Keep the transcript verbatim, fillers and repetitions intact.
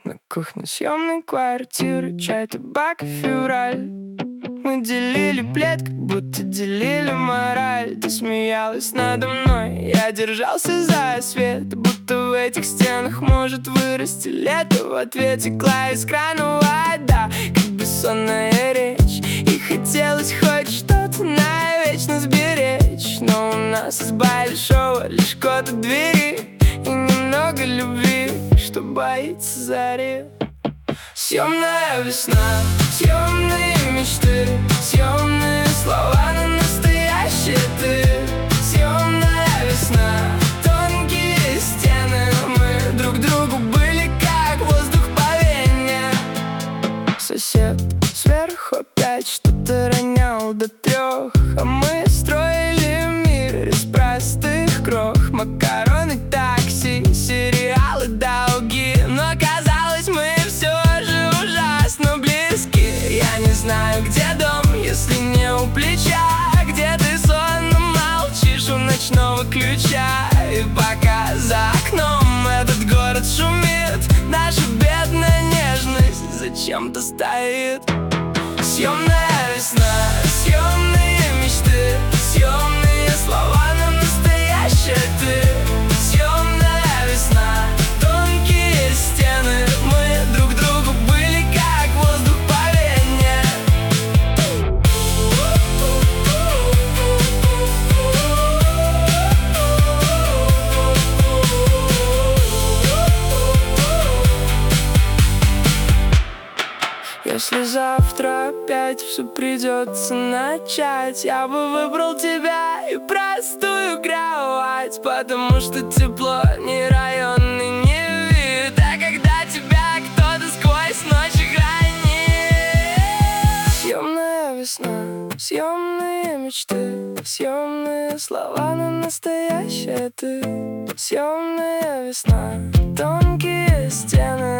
На кухне съемной квартиры, чай, табак и февраль. Мы делили плед, как будто делили мораль. Ты смеялась надо мной, я держался за свет, будто в этих стенах может вырасти лето. В ответ текла из крана вода, как бессонная речь. И хотелось хоть что-то навечно сберечь, но у нас из большого лишь код от двери и немного любви, что боится зари. Съемная весна, съемные мечты, съемные слова, но настоящая ты. Съемная весна, тонкие стены, мы друг другу были как воздух по вене. Сосед сверху опять что-то ронял до трех, а мы строили мир из простых крох. Макароны, такси, сериалы, долги, но казалось, мы все же ужасно близки. Я не знаю, где дом, если не у плеча, где ты сонно молчишь у ночного ключа. И пока за окном этот город шумит, наша бедная нежность зачем-то стоит. Съемная весна, съемные мечты, съемные слова, но настоящая ты. Съемная весна, тонкие стены, мы друг другу были как воздух по вене. Если завтра опять все придется начать, я бы выбрал тебя и простую кровать, потому что тепло не район и не вид, а когда тебя кто-то сквозь ночь хранит. Съемная весна, съемные мечты, съемные слова, но настоящая ты. Съемная весна, тонкие стены,